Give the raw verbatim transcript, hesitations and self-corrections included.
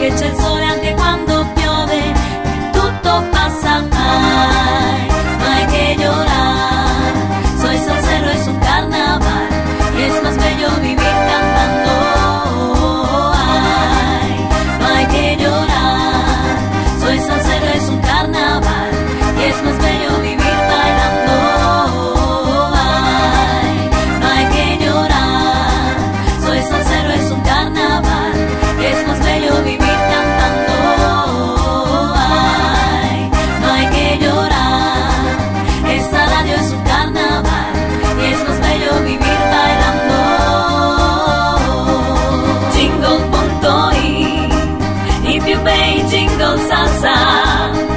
che c'è il sole anche quando piove, y tutto pasa, ay, no hay que llorar. Soy salsero, es un carnaval y es más bello vivir cantando, ay, no hay que llorar. Soy salsero, es un carnaval y es más bello vivir bailando, ay, no hay que llorar. Soy salsero, es un carnaval y es más bello vivir cantando, ay, no hay que llorar. Esta radio es un carnaval y es más bello vivir bailando. Jingle punto i, i più bei jingle salsa.